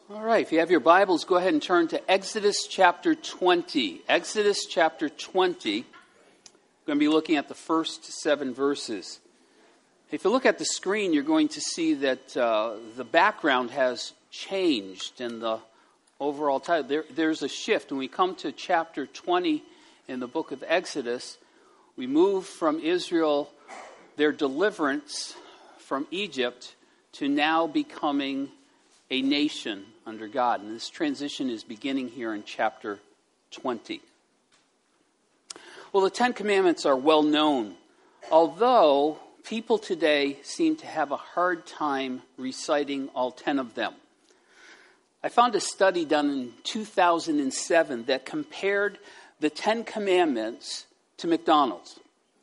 All right, if you have your Bibles, go ahead and turn to Exodus chapter 20. Exodus chapter 20. We're going to be looking at the first 7 verses. If you look at the screen, you're going to see that the background has changed and the overall title. There's a shift. When we come to chapter 20 in the book of Exodus, we move from Israel, their deliverance from Egypt, to now becoming a nation under God. And this transition is beginning here in chapter 20. Well, the Ten Commandments are well known, although people today seem to have a hard time reciting all 10 of them. I found a study done in 2007 that compared the 10 Commandments to McDonald's.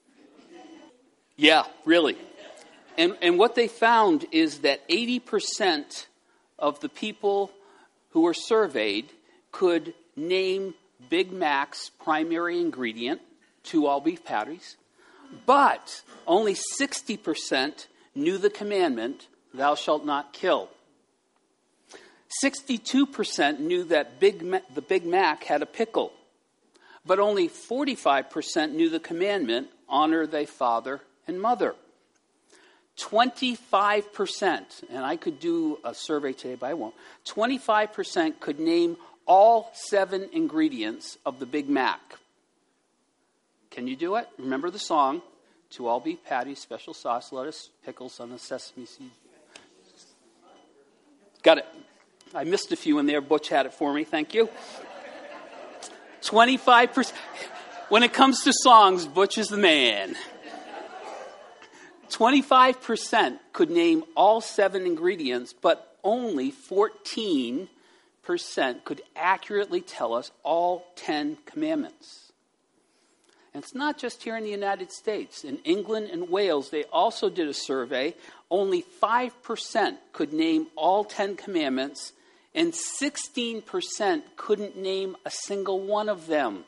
Yeah, really. And what they found is that 80% of the people who were surveyed could name Big Mac's primary ingredient, 2 all-beef patties, but only 60% knew the commandment, thou shalt not kill. 62% knew that the Big Mac had a pickle, but only 45% knew the commandment, honor thy father and mother. 25%, and I could do a survey today, but I won't. 25% could name all 7 ingredients of the Big Mac. Can you do it? Remember the song, 2 all-beef patties, special sauce, lettuce, pickles on the sesame seed. Got it. I missed a few in there. Butch had it for me. Thank you. 25%. When it comes to songs, Butch is the man. 25% could name all 7 ingredients, but only 14% could accurately tell us all 10 commandments. And it's not just here in the United States. In England and Wales, they also did a survey. Only 5% could name all 10 commandments, and 16% couldn't name a single one of them.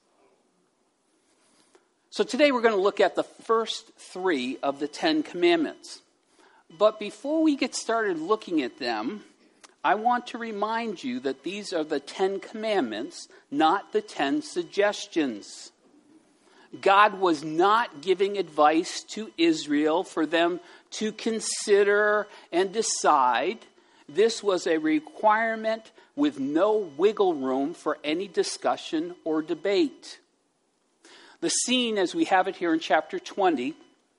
So today we're going to look at the first 3 of the 10 commandments. But before we get started looking at them, I want to remind you that these are the 10 commandments, not the 10 suggestions. God was not giving advice to Israel for them to consider and decide. This was a requirement with no wiggle room for any discussion or debate. The scene, as we have it here in chapter 20,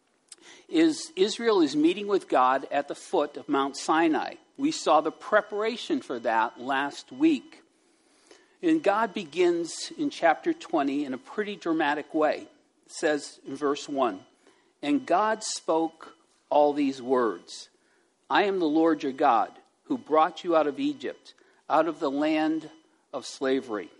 is Israel is meeting with God at the foot of Mount Sinai. We saw the preparation for that last week. And God begins in chapter 20 in a pretty dramatic way. It says in verse 1, and God spoke all these words. I am the Lord your God, who brought you out of Egypt, out of the land of slavery.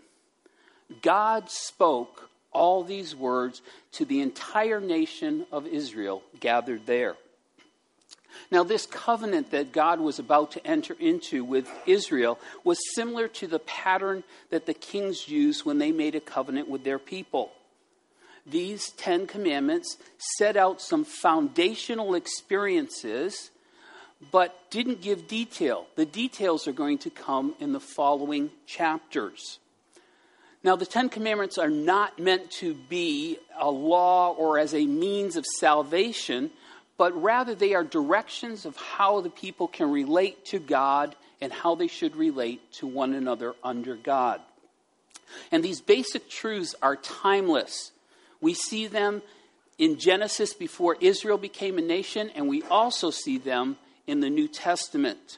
God spoke all these words to the entire nation of Israel gathered there. Now, this covenant that God was about to enter into with Israel was similar to the pattern that the kings used when they made a covenant with their people. These 10 commandments set out some foundational experiences, but didn't give detail. The details are going to come in the following chapters. Now, the 10 Commandments are not meant to be a law or as a means of salvation, but rather they are directions of how the people can relate to God and how they should relate to one another under God. And these basic truths are timeless. We see them in Genesis before Israel became a nation, and we also see them in the New Testament.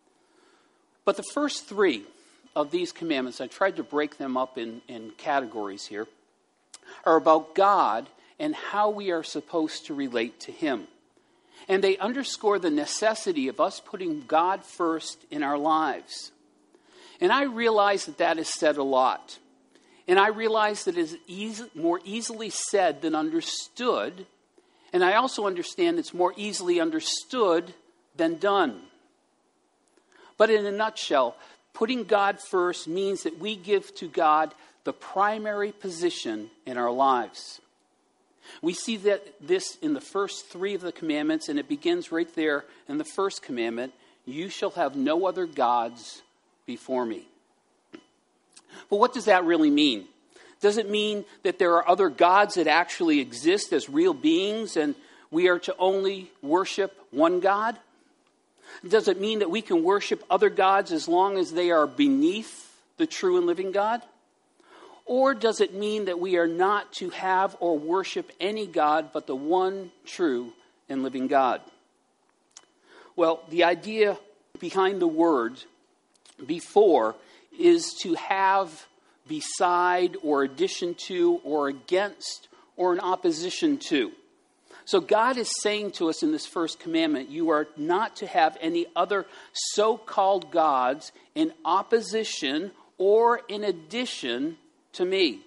But the first 3 of these commandments, I tried to break them up in categories here, are about God and how we are supposed to relate to Him. And they underscore the necessity of us putting God first in our lives. And I realize that is said a lot. And I realize that it is more easily said than understood. And I also understand it's more easily understood than done. But in a nutshell, putting God first means that we give to God the primary position in our lives. We see this in the first 3 of the commandments, and it begins right there in the first commandment. You shall have no other gods before me. But what does that really mean? Does it mean that there are other gods that actually exist as real beings and we are to only worship one God? Does it mean that we can worship other gods as long as they are beneath the true and living God? Or does it mean that we are not to have or worship any God but the one true and living God? Well, the idea behind the word before is to have beside or addition to or against or in opposition to. So God is saying to us in this first commandment, you are not to have any other so-called gods in opposition or in addition to me.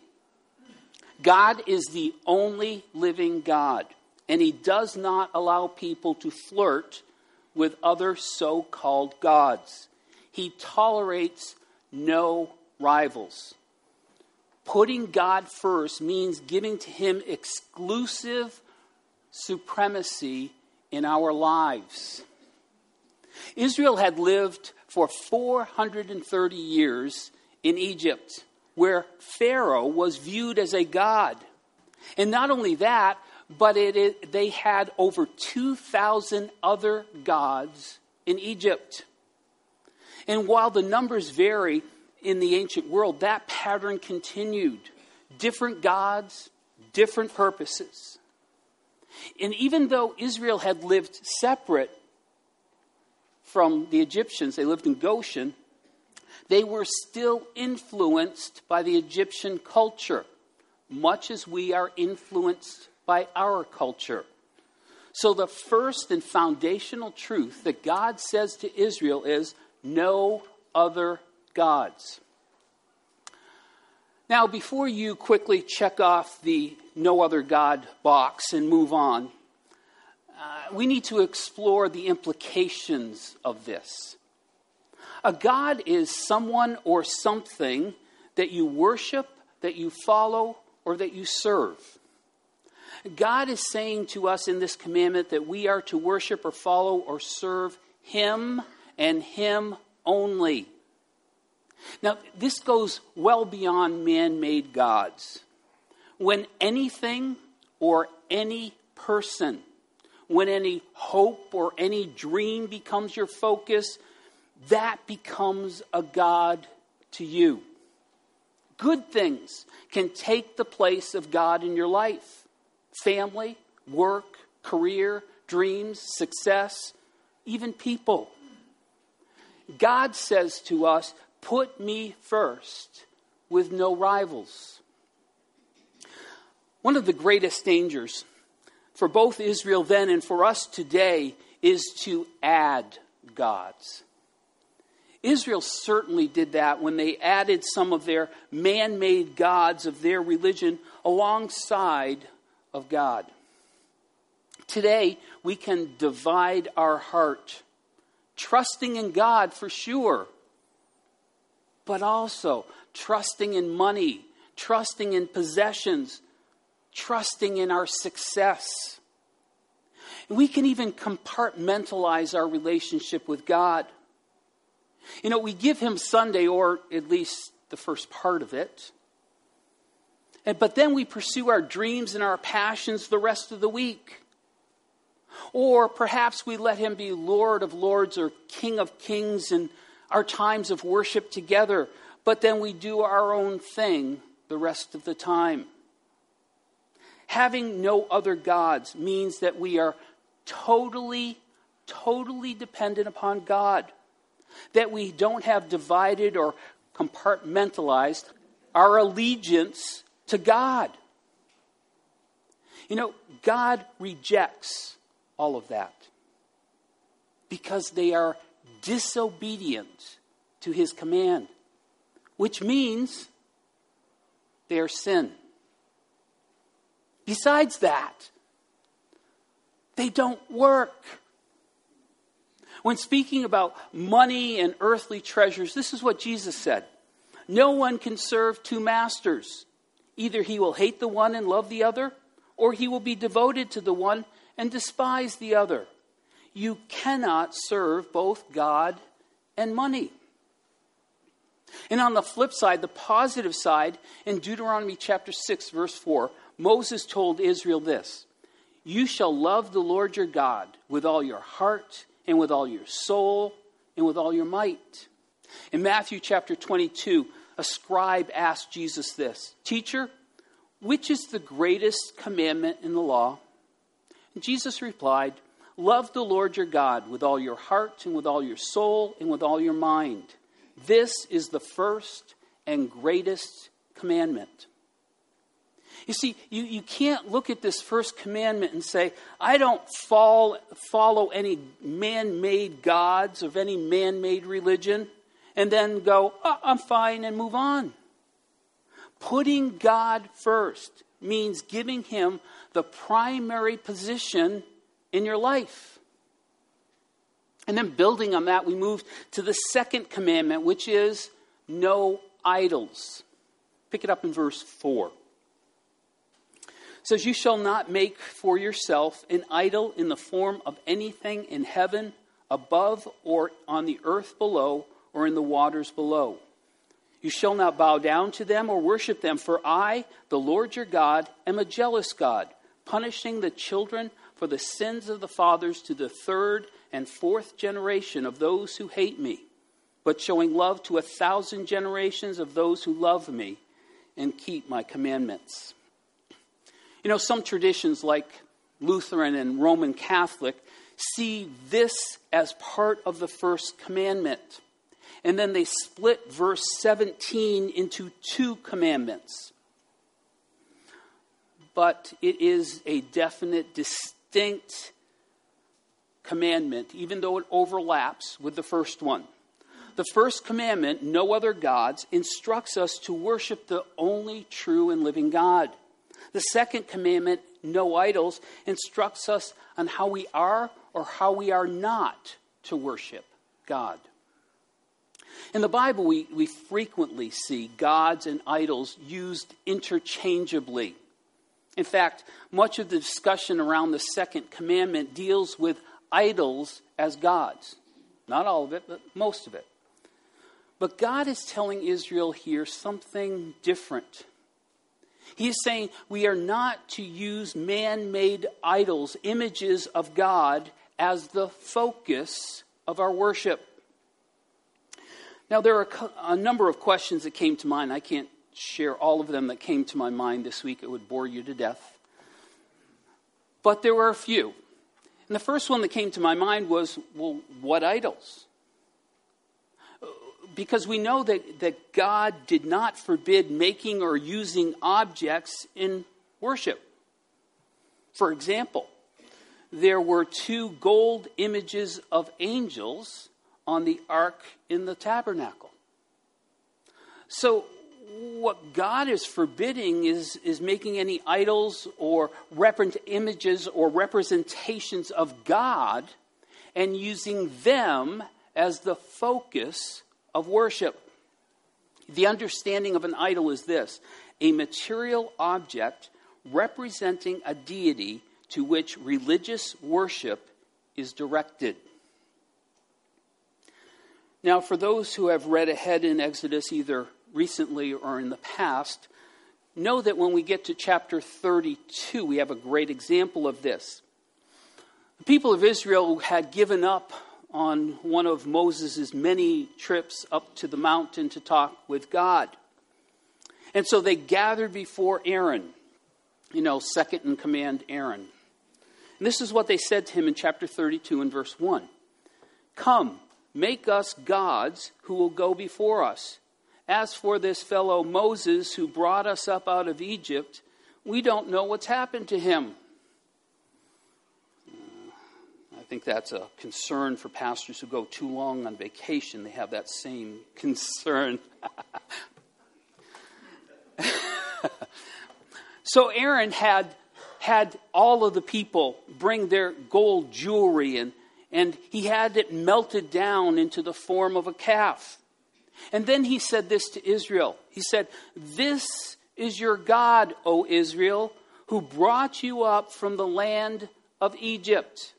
God is the only living God, and he does not allow people to flirt with other so-called gods. He tolerates no rivals. Putting God first means giving to him exclusive supremacy in our lives. Israel had lived for 430 years in Egypt, where Pharaoh was viewed as a god. And not only that, but they had over 2,000 other gods in Egypt. And while the numbers vary in the ancient world, that pattern continued. Different gods, different purposes. And even though Israel had lived separate from the Egyptians, they lived in Goshen, they were still influenced by the Egyptian culture, much as we are influenced by our culture. So the first and foundational truth that God says to Israel is, no other gods. Now, before you quickly check off the no other God box and move on, we need to explore the implications of this. A god is someone or something that you worship, that you follow, or that you serve. God is saying to us in this commandment that we are to worship or follow or serve him and him only. Now, this goes well beyond man-made gods. When anything or any person, when any hope or any dream becomes your focus, that becomes a god to you. Good things can take the place of God in your life. Family, work, career, dreams, success, even people. God says to us, put me first with no rivals. One of the greatest dangers for both Israel then and for us today is to add gods. Israel certainly did that when they added some of their man-made gods of their religion alongside of God. Today, we can divide our heart, trusting in God for sure, but also trusting in money, trusting in possessions, trusting in our success. And we can even compartmentalize our relationship with God. You know, we give him Sunday, or at least the first part of it. But then we pursue our dreams and our passions the rest of the week. Or perhaps we let him be Lord of Lords or King of Kings in our times of worship together. But then we do our own thing the rest of the time. Having no other gods means that we are totally dependent upon God. That we don't have divided or compartmentalized our allegiance to God. You know, God rejects all of that because they are disobedient to his command, which means they are sin. Besides that, they don't work. When speaking about money and earthly treasures, this is what Jesus said. No one can serve two masters. Either he will hate the one and love the other, or he will be devoted to the one and despise the other. You cannot serve both God and money. And on the flip side, the positive side, in Deuteronomy chapter 6, verse 4, Moses told Israel this: "You shall love the Lord your God with all your heart and with all your soul and with all your might." In Matthew chapter 22, a scribe asked Jesus this: "Teacher, which is the greatest commandment in the law?" And Jesus replied, "Love the Lord your God with all your heart and with all your soul and with all your mind. This is the first and greatest commandment." You see, you can't look at this first commandment and say, I don't follow any man-made gods of any man-made religion, and then go, I'm fine, and move on. Putting God first means giving him the primary position in your life. And then building on that, we move to the second commandment, which is no idols. Pick it up in verse 4. It says, "You shall not make for yourself an idol in the form of anything in heaven above or on the earth below or in the waters below. You shall not bow down to them or worship them, for I, the Lord your God, am a jealous God, punishing the children for the sins of the fathers to the third and fourth generation of those who hate me, but showing love to 1,000 generations of those who love me and keep my commandments." You know, some traditions like Lutheran and Roman Catholic see this as part of the first commandment. And then they split verse 17 into two commandments. But it is a definite, distinct commandment, even though it overlaps with the first one. The first commandment, no other gods, instructs us to worship the only true and living God. The second commandment, no idols, instructs us on how we are or how we are not to worship God. In the Bible, we frequently see gods and idols used interchangeably. In fact, much of the discussion around the second commandment deals with idols as gods. Not all of it, but most of it. But God is telling Israel here something different. He is saying we are not to use man-made idols, images of God, as the focus of our worship. Now, there are a number of questions that came to mind. I can't share all of them that came to my mind this week. It would bore you to death. But there were a few. And the first one that came to my mind was, well, what idols? Because we know that God did not forbid making or using objects in worship. For example, there were 2 gold images of angels on the ark in the tabernacle. So what God is forbidding is making any idols or images or representations of God and using them as the focus of worship. The understanding of an idol is this: a material object representing a deity to which religious worship is directed. Now, for those who have read ahead in Exodus either recently or in the past, know that when we get to chapter 32, we have a great example of this. The people of Israel had given up on one of Moses' many trips up to the mountain to talk with God. And so they gathered before Aaron, second in command Aaron. And this is what they said to him in chapter 32 and verse 1. "Come, make us gods who will go before us. As for this fellow Moses who brought us up out of Egypt, we don't know what's happened to him." I think that's a concern for pastors who go too long on vacation. They have that same concern. So Aaron had all of the people bring their gold jewelry, and he had it melted down into the form of a calf. And then he said this to Israel. He said, "This is your God, O Israel, who brought you up from the land of Egypt."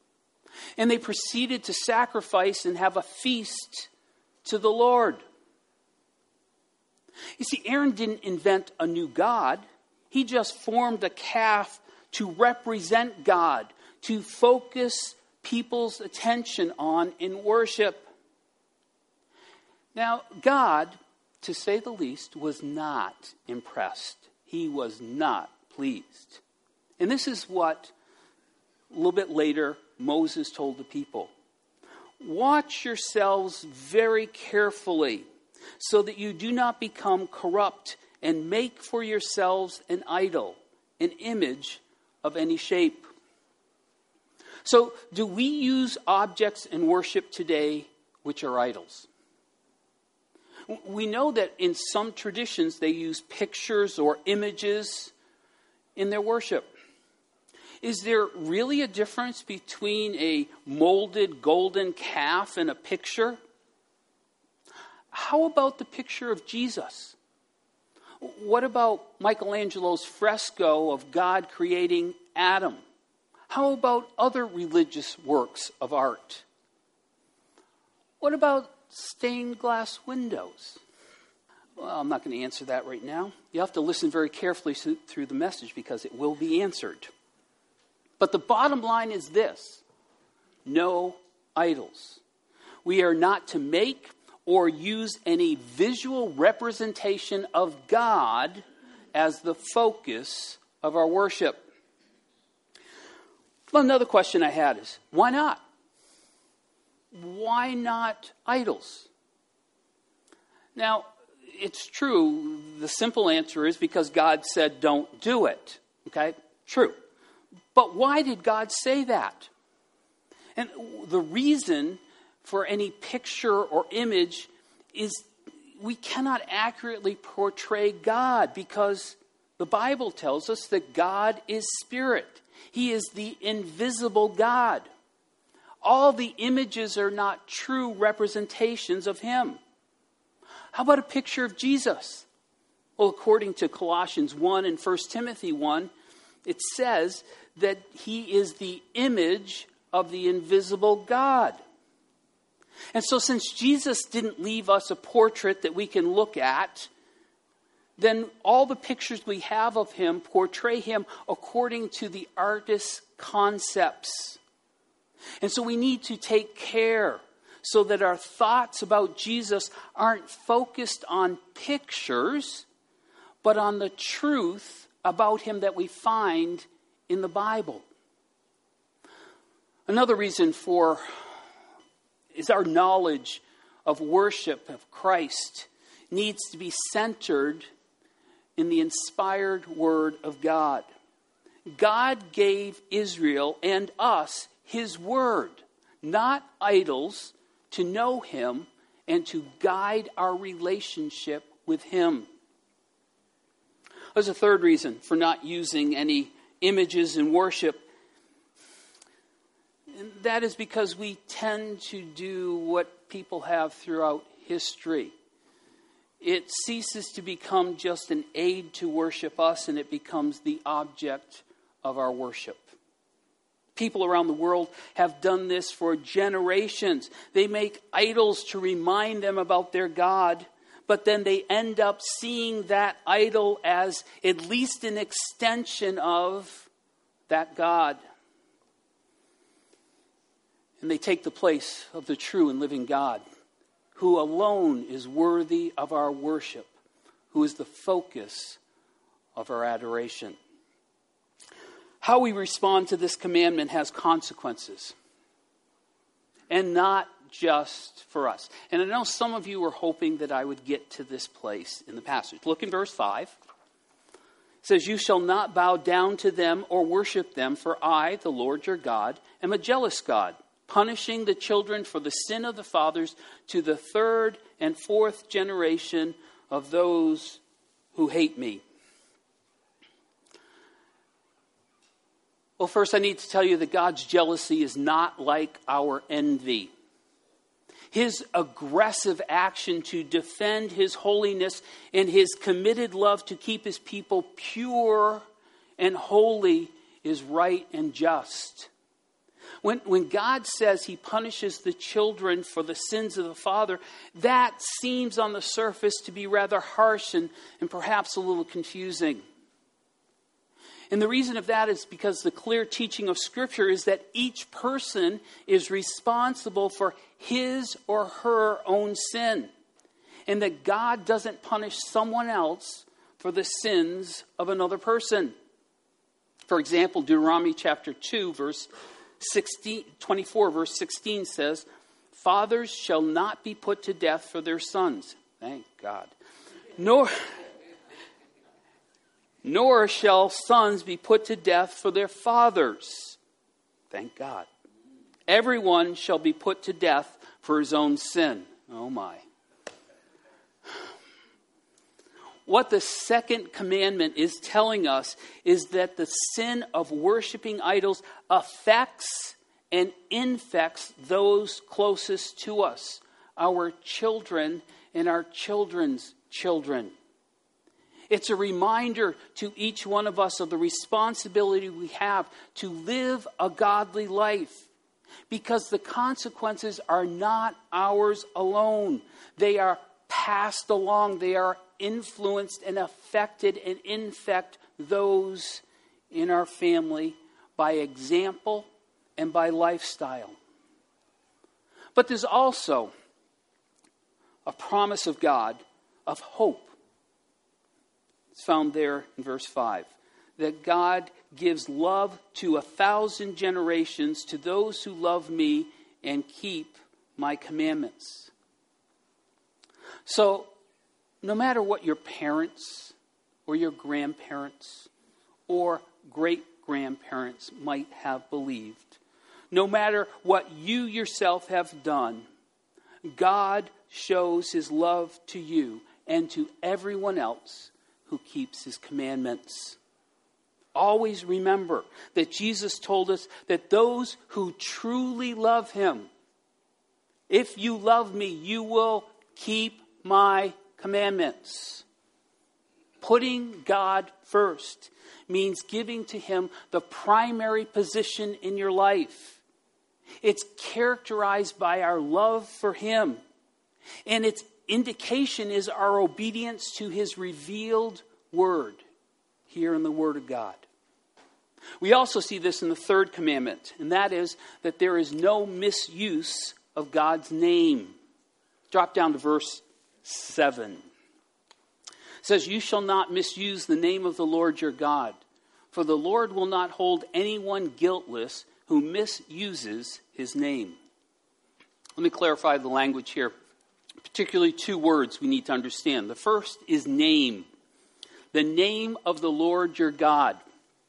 And they proceeded to sacrifice and have a feast to the Lord. You see, Aaron didn't invent a new God. He just formed a calf to represent God, to focus people's attention on in worship. Now, God, to say the least, was not impressed. He was not pleased. And this is what, a little bit later, Moses told the people. Watch yourselves very carefully so that you do not become corrupt and make for yourselves an idol, an image of any shape. So, do we use objects in worship today which are idols? We know that in some traditions they use pictures or images in their worship. Is there really a difference between a molded golden calf and a picture? How about the picture of Jesus? What about Michelangelo's fresco of God creating Adam? How about other religious works of art? What about stained glass windows? Well, I'm not going to answer that right now. You have to listen very carefully through the message because it will be answered. But the bottom line is this: no idols. We are not to make or use any visual representation of God as the focus of our worship. Well, another question I had is, why not? Why not idols? Now, it's true. The simple answer is because God said don't do it. Okay? True. But why did God say that? And the reason for any picture or image is we cannot accurately portray God because the Bible tells us that God is spirit. He is the invisible God. All the images are not true representations of him. How about a picture of Jesus? Well, according to Colossians 1 and 1 Timothy 1, it says that he is the image of the invisible God. And so since Jesus didn't leave us a portrait that we can look at, then all the pictures we have of him portray him according to the artist's concepts. And so we need to take care so that our thoughts about Jesus aren't focused on pictures, but on the truth about him that we find in the Bible. Another reason is our knowledge of worship of Christ needs to be centered in the inspired Word of God. God gave Israel and us his Word, not idols, to know him and to guide our relationship with him. There's a third reason for not using any images in worship. And that is because we tend to do what people have throughout history. It ceases to become just an aid to worship us, and it becomes the object of our worship. People around the world have done this for generations. They make idols to remind them about their God, but then they end up seeing that idol as at least an extension of that God. And they take the place of the true and living God, who alone is worthy of our worship, who is the focus of our adoration. How we respond to this commandment has consequences, and not just for us. And I know some of you were hoping that I would get to this place in the passage. Look in verse 5. It says, "You shall not bow down to them or worship them, for I, the Lord your God, am a jealous God, punishing the children for the sin of the fathers to the third and fourth generation of those who hate me." Well, first I need to tell you that God's jealousy is not like our envy. His aggressive action to defend his holiness and his committed love to keep his people pure and holy is right and just. When God says he punishes the children for the sins of the father, that seems on the surface to be rather harsh and perhaps a little confusing. And the reason of that is because the clear teaching of Scripture is that each person is responsible for his or her own sin, and that God doesn't punish someone else for the sins of another person. For example, Deuteronomy chapter 2, verse 24, verse 16 says, "Fathers shall not be put to death for their sons." Thank God. Nor shall sons be put to death for their fathers. Thank God. Everyone shall be put to death for his own sin. Oh my. What the second commandment is telling us is that the sin of worshiping idols affects and infects those closest to us, our children and our children's children. It's a reminder to each one of us of the responsibility we have to live a godly life, because the consequences are not ours alone. They are passed along. They are influenced and affected and infect those in our family by example and by lifestyle. But there's also a promise of God of hope. It's found there in verse 5. That God gives love to 1,000 generations to those who love me and keep my commandments. So, no matter what your parents or your grandparents or great-grandparents might have believed, no matter what you yourself have done, God shows his love to you and to everyone else who keeps his commandments. Always remember that Jesus told us that those who truly love him, if you love me, you will keep my commandments. Putting God first means giving to him the primary position in your life. It's characterized by our love for him, and its indication is our obedience to his revealed word here in the Word of God. We also see this in the third commandment, and that is that there is no misuse of God's name. Drop down to verse 7. It says, "You shall not misuse the name of the Lord your God, for the Lord will not hold anyone guiltless who misuses his name." Let me clarify the language here. Particularly two words we need to understand. The first is name. The name of the Lord your God.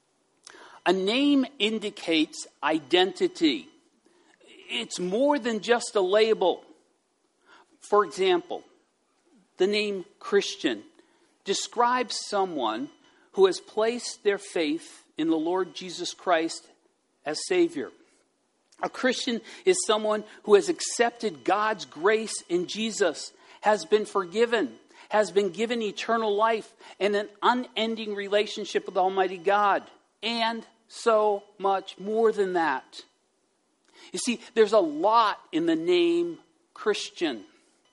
A name indicates identity. It's more than just a label. For example, the name Christian describes someone who has placed their faith in the Lord Jesus Christ as Savior. A Christian is someone who has accepted God's grace in Jesus, has been forgiven, has been given eternal life and an unending relationship with Almighty God, and so much more than that. You see, there's a lot in the name Christian.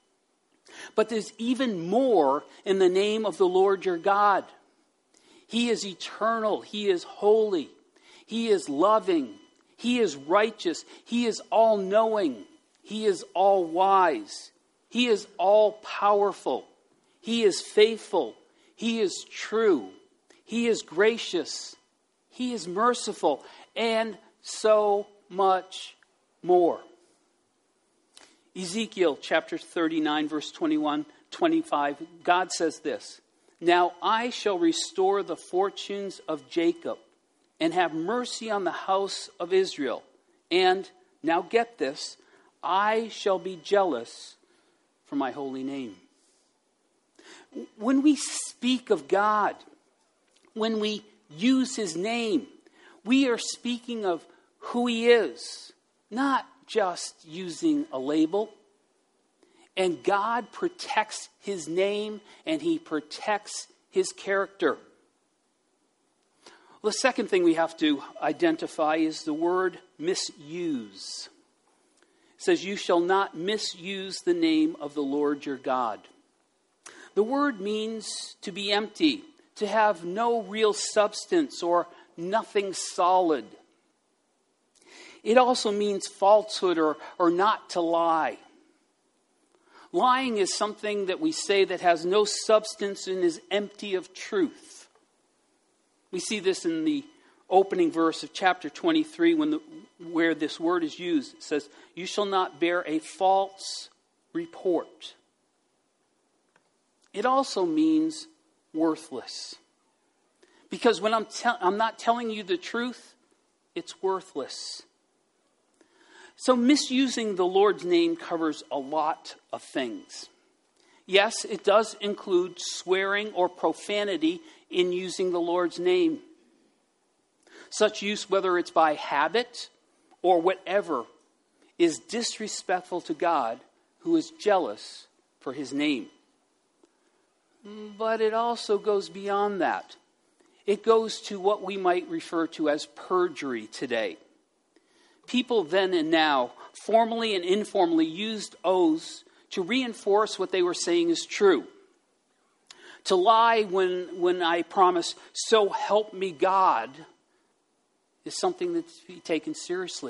But there's even more in the name of the Lord your God. He is eternal. He is holy. He is loving. He is righteous. He is all-knowing. He is all-wise. He is all-powerful. He is faithful. He is true. He is gracious. He is merciful. And so much more. Ezekiel chapter 39, verse 21, 25, God says this, "Now I shall restore the fortunes of Jacob and have mercy on the house of Israel. And, now get this, I shall be jealous for my holy name." When we speak of God, when we use his name, we are speaking of who he is, not just using a label. And God protects his name and he protects his character. The second thing we have to identify is the word misuse. It says, you shall not misuse the name of the Lord your God. The word means to be empty, to have no real substance or nothing solid. It also means falsehood or not to lie. Lying is something that we say that has no substance and is empty of truth. We see this in the opening verse of chapter 23 where this word is used. It says, you shall not bear a false report. It also means worthless. Because when I'm not telling you the truth, it's worthless. So misusing the Lord's name covers a lot of things. Yes, it does include swearing or profanity in using the Lord's name. Such use, whether it's by habit or whatever, is disrespectful to God, who is jealous for his name. But it also goes beyond that. It goes to what we might refer to as perjury today. People then and now, formally and informally, used oaths to reinforce what they were saying is true. To lie when I promise, so help me God, is something that's to be taken seriously.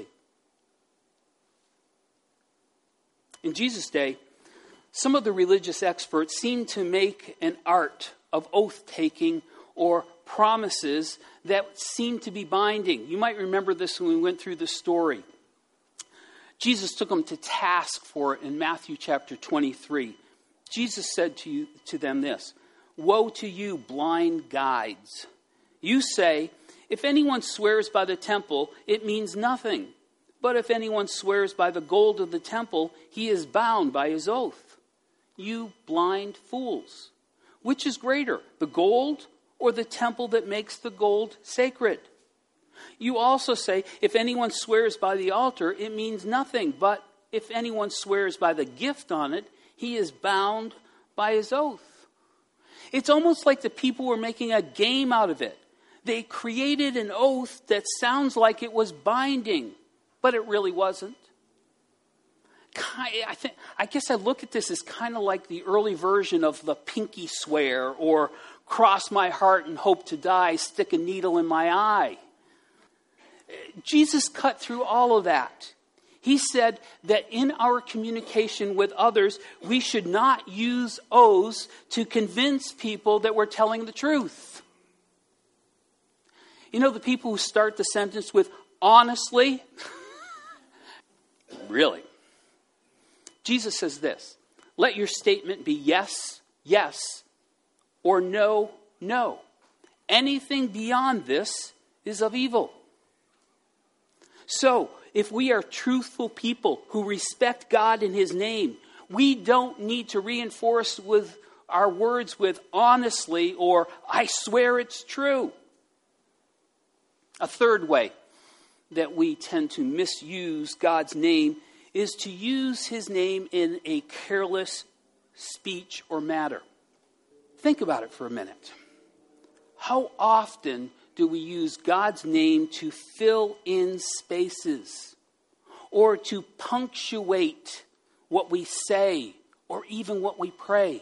In Jesus' day, some of the religious experts seemed to make an art of oath-taking or promises that seemed to be binding. You might remember this when we went through the story. Jesus took them to task for it in Matthew chapter 23. Jesus said to them this, woe to you, blind guides. You say, if anyone swears by the temple, it means nothing. But if anyone swears by the gold of the temple, he is bound by his oath. You blind fools. Which is greater, the gold or the temple that makes the gold sacred? You also say, if anyone swears by the altar, it means nothing. But if anyone swears by the gift on it, he is bound by his oath. It's almost like the people were making a game out of it. They created an oath that sounds like it was binding, but it really wasn't. I guess I look at this as kind of like the early version of the pinky swear, or cross my heart and hope to die, stick a needle in my eye. Jesus cut through all of that. He said that in our communication with others, we should not use oaths to convince people that we're telling the truth. You know the people who start the sentence with, honestly? Really? Jesus says this, let your statement be yes, yes, or no, no. Anything beyond this is of evil. So, if we are truthful people who respect God in his name, we don't need to reinforce with our words with honestly or I swear it's true. A third way that we tend to misuse God's name is to use his name in a careless speech or matter. Think about it for a minute. How often do we use God's name to fill in spaces or to punctuate what we say or even what we pray?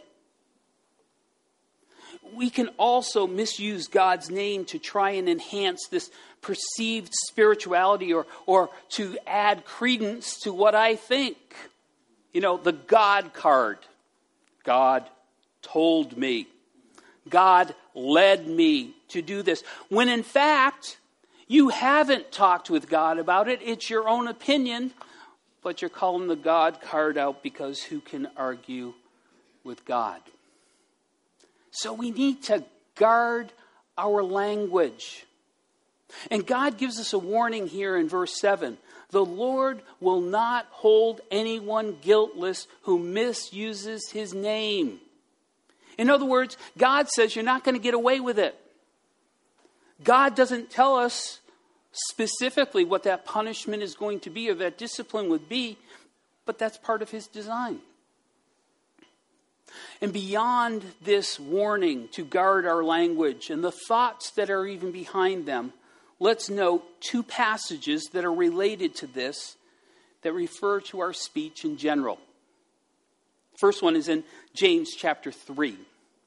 We can also misuse God's name to try and enhance this perceived spirituality or to add credence to what I think. You know, the God card. God told me. God led me to do this. When in fact, you haven't talked with God about it. It's your own opinion. But you're calling the God card out because who can argue with God? So we need to guard our language. And God gives us a warning here in verse 7. The Lord will not hold anyone guiltless who misuses his name. In other words, God says you're not going to get away with it. God doesn't tell us specifically what that punishment is going to be or that discipline would be, but that's part of his design. And beyond this warning to guard our language and the thoughts that are even behind them, let's note two passages that are related to this that refer to our speech in general. First one is in James chapter 3.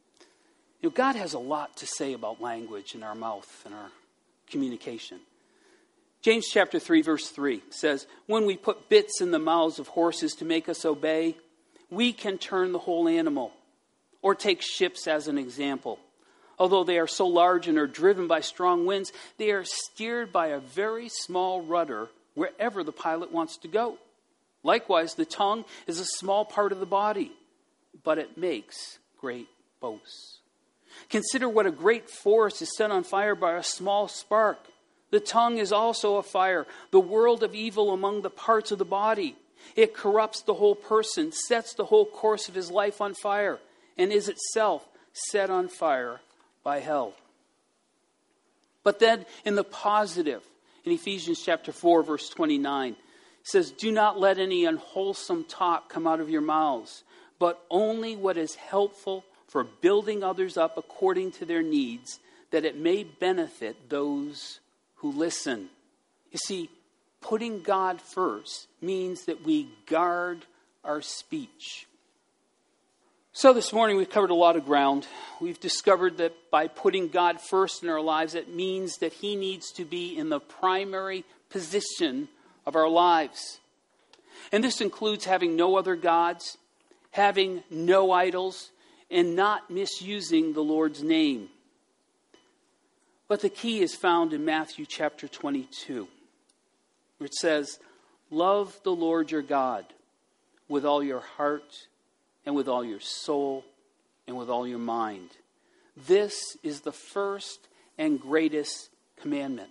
God has a lot to say about language in our mouth and our communication. James chapter 3 verse 3 says, when we put bits in the mouths of horses to make us obey, we can turn the whole animal. Or take ships as an example. Although they are so large and are driven by strong winds, they are steered by a very small rudder wherever the pilot wants to go. Likewise, the tongue is a small part of the body, but it makes great boasts. Consider what a great forest is set on fire by a small spark. The tongue is also a fire, the world of evil among the parts of the body. It corrupts the whole person, sets the whole course of his life on fire, and is itself set on fire by hell. But then in the positive, in Ephesians chapter 4, verse 29, it says, do not let any unwholesome talk come out of your mouths, but only what is helpful for building others up according to their needs, that it may benefit those who listen. You see, putting God first means that we guard our speech. So this morning we've covered a lot of ground. We've discovered that by putting God first in our lives, it means that He needs to be in the primary position of our lives. And this includes having no other gods, having no idols, and not misusing the Lord's name. But the key is found in Matthew chapter 22, where it says, love the Lord your God with all your heart, and with all your soul, and with all your mind. This is the first and greatest commandment.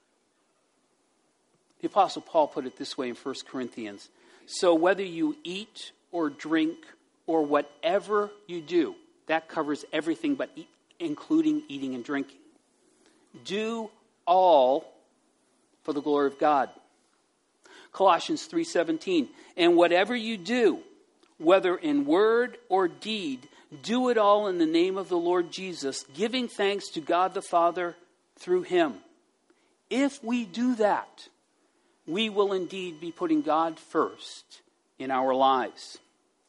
The Apostle Paul put it this way in 1 Corinthians. So whether you eat or drink or whatever you do, that covers everything but including eating and drinking. Do all for the glory of God. Colossians 3:17. And whatever you do, whether in word or deed, do it all in the name of the Lord Jesus, giving thanks to God the Father through Him. If we do that, we will indeed be putting God first in our lives.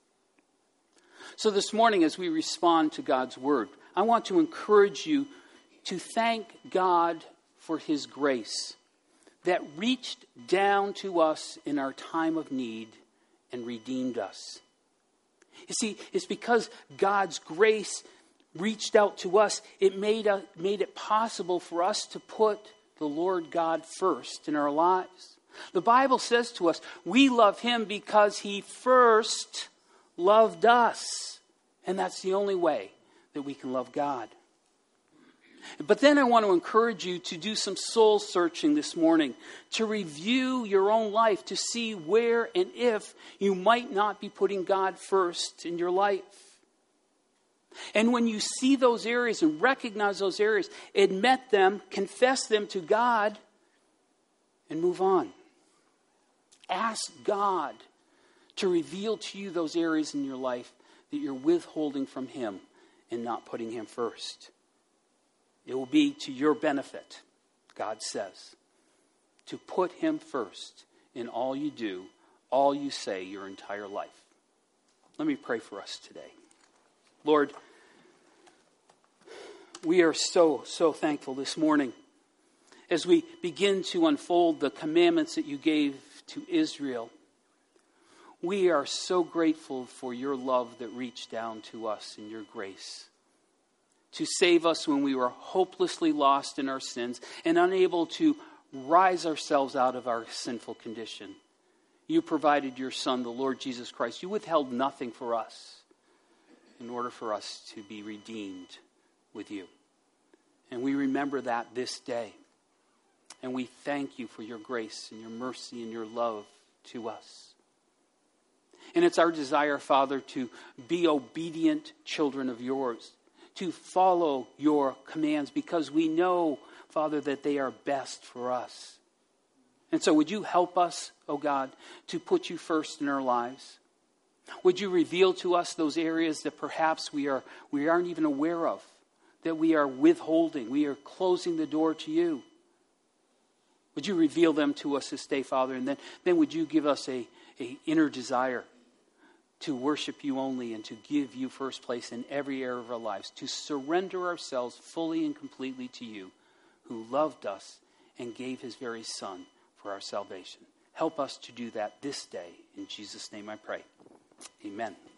So this morning, as we respond to God's Word, I want to encourage you to thank God for His grace that reached down to us in our time of need and redeemed us. You see, it's because God's grace reached out to us, it made it possible for us to put the Lord God first in our lives. The Bible says to us, we love Him because He first loved us. And that's the only way that we can love God. But then I want to encourage you to do some soul searching this morning, to review your own life, to see where and if you might not be putting God first in your life. And when you see those areas and recognize those areas, admit them, confess them to God, and move on. Ask God to reveal to you those areas in your life that you're withholding from Him and not putting Him first. It will be to your benefit, God says, to put Him first in all you do, all you say, your entire life. Let me pray for us today. Lord, we are so thankful this morning as we begin to unfold the commandments that you gave to Israel. We are so grateful for your love that reached down to us in your grace, to save us when we were hopelessly lost in our sins and unable to rise ourselves out of our sinful condition. You provided your Son, the Lord Jesus Christ. You withheld nothing for us in order for us to be redeemed with you. And we remember that this day. And we thank you for your grace and your mercy and your love to us. And it's our desire, Father, to be obedient children of yours, to follow your commands, because we know, Father, that they are best for us. And so would you help us, oh God, to put you first in our lives? Would you reveal to us those areas that perhaps we aren't even aware of, that we are withholding, we are closing the door to you? Would you reveal them to us this day, Father? And then would you give us a inner desire to worship you only and to give you first place in every area of our lives, to surrender ourselves fully and completely to you, who loved us and gave his very Son for our salvation. Help us to do that this day. In Jesus' name I pray. Amen.